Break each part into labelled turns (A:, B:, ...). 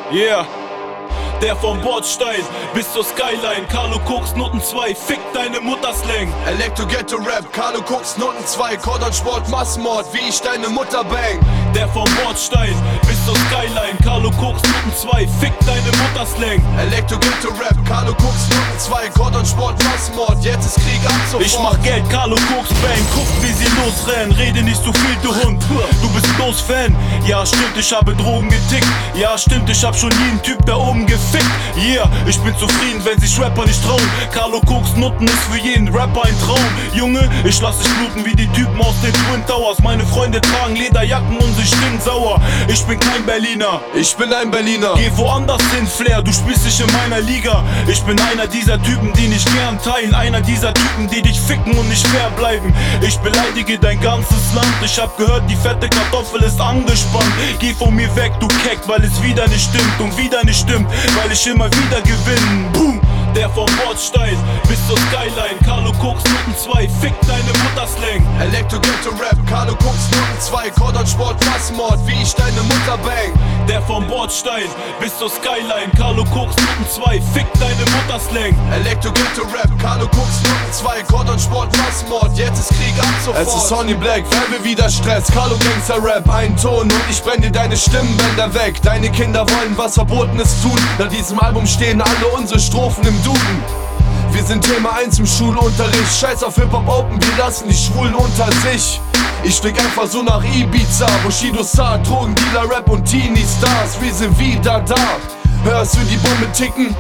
A: Yeah. Der vom Bordstein bis zur Skyline. Carlo Koks, Noten 2, fick deine Mutter-Slang.
B: Elektro Ghetto Rap, Carlo Koks, Noten 2, Cordon Sport, Massenmord, wie ich deine Mutter bang.
A: Der vom Bordstein bis zur Skyline. Carlo Koks, Noten 2, fick deine Mutter-Slang.
B: Elektro Ghetto Rap, Carlo Koks, Noten 2, Cordon Sport, Massenmord, jetzt ist Krieg ab sofort.
A: Ich mach Geld, Carlo Koks, bang, guck wie sie losrennen. Rede nicht so viel, du Hund, du bist bloß Fan. Ja stimmt, ich habe Drogen getickt. Ja stimmt, ich hab schon jeden Typ da oben gefickt. Yeah, ich bin zufrieden, wenn sich Rapper nicht trauen. Carlo Koks, Nutten ist für jeden Rapper ein Traum. Junge, ich lass dich bluten wie die Typen aus den Twin Towers. Meine Freunde tragen Lederjacken und sie stinken sauer. Ich bin kein Berliner,
B: ich bin ein Berliner.
A: Geh woanders hin, Flair, du spielst nicht in meiner Liga. Ich bin einer dieser Typen, die nicht gern teilen. Einer dieser Typen, die dich ficken und nicht fair bleiben. Ich beleidige dein ganzes Land. Ich hab gehört, die fette Kartoffel ist angespannt. Geh von mir weg, du Keck, weil es wieder nicht stimmt und wieder nicht stimmt, weil ich immer wieder gewinne. Boom! Der vom Bordstein bis zur Skyline. Carlo Koks, Noten 2, fick deine Mutter-Slang.
B: Elektro Ghetto Rap, Carlo Koks, Noten 2, Cordon Sport, Massenmord, wie ich deine Mutter bang.
A: Der vom Bordstein bis zur Skyline. Carlo Koks, Noten 2, fick deine Mutter-Slang.
B: Elektro Ghetto Rap, Carlo Koks, Noten 2, Cordon Sport, Massenmord, jetzt ist Krieg ab sofort. Es ist Sonny Black, Werbe wieder Stress, Carlo Gangster Rap, ein Ton und ich brenne dir deine Stimmbänder weg. Deine Kinder wollen was Verbotenes tun. Nach diesem Album stehen alle unsere Strophen im Duden. Wir sind Thema 1 im Schulunterricht. Scheiß auf Hip-Hop Open, wir lassen die Schwulen unter sich. Ich flieg einfach so nach Ibiza, Bushido Star, Drogendealer, Rap und Teenie-Stars. Wir sind wieder da, hörst du die Bombe ticken?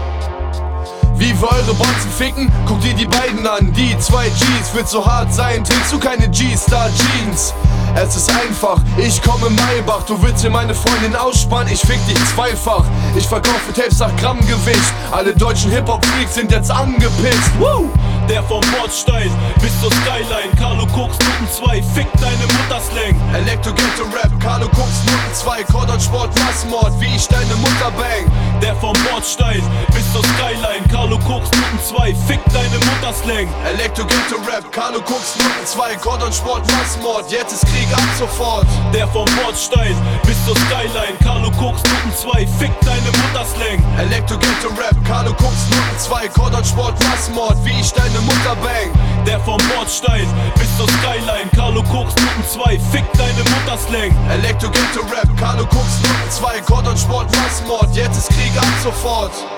B: Wie wir eure Bonzen ficken? Guck dir die beiden an, die 2 Gs. Wird so hart sein, trägst du keine G-Star Jeans. Es ist einfach, ich komme Maybach. Du willst hier meine Freundin ausspannen, ich fick dich zweifach. Ich verkaufe Tapes nach Grammgewicht. Alle deutschen Hip-Hop-Freaks sind jetzt angepisst. Woo!
A: Der vom Bordstein bis zur Skyline. Carlo Koks, Noten 2, fick deine Mutter-Slang.
B: Elektro Ghetto Rap, Carlo Koks, Noten 2, Cordon Sport, Massenmord, wie ich deine Mutter bang.
A: Der vom Bordstein bis zur Skyline. Carlo Koks, Noten 2, fick deine Mutter-Slang.
B: Elektro Ghetto Rap, Carlo Koks, Noten 2, Cordon Sport, Massenmord, jetzt ist Krieg ab sofort.
A: Der vom Bordstein bis zur Skyline. Carlo Koks, Noten 2, fick deine Mutter-Slang.
B: Elektro Ghetto Rap, Carlo Koks, Noten 2, Cordon Sport, Massenmord, wie ich deine Mutter bang.
A: Der vom Bordstein bis zur Skyline. Carlo Koks, Noten 2, fick deine Mutter-Slang.
B: Elektro Ghetto Rap, Carlo Koks, Noten 2, Cordon Sport, Massenmord, jetzt ist Krieg ab sofort.